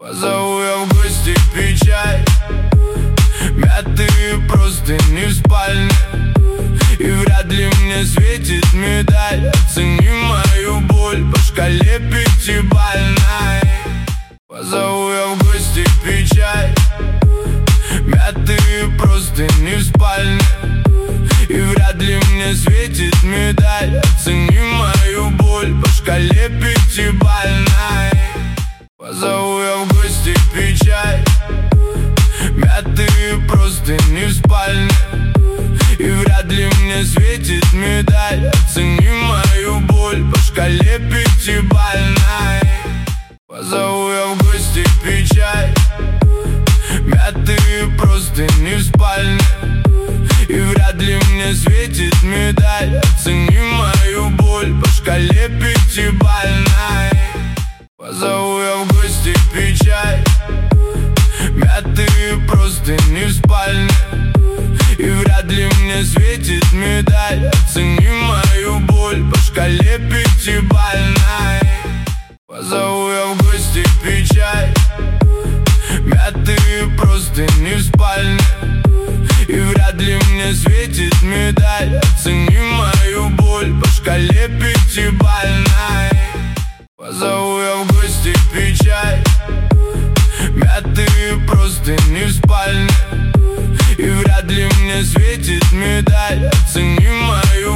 Позову я в гости пить чай, мятые простыни в спальне, и вряд ли мне светит медаль. Оцени мою боль по шкале пятибалльной. Позову я в гости пить чай, мятые простыни в спальне, и вряд ли мне светит медаль. Оцени мою боль по шкале пятибалльной. Позову я в гости пить чай, мятые простыни в спальне, и вряд ли мне светит медаль. Оцени мою боль по шкале пятибалльной. Позову я в гости пить чай, мятые простыни в спальне, и вряд ли мне светит медаль. Оцени мою боль по шкале пятибалльной. Позову я в гости пить чай, мятые простыни в спальне, и вряд ли мне светит медаль. Оцени мою боль по шкале пятибалльной. Позову я в гости пить чай, мятые простыни в спальне, и вряд ли мне светит медаль. Оцени мою боль по шкале пятибалльной. Позову я в гости пить чай, мятые простыни в спальне, и вряд ли мне светит медаль. Оцени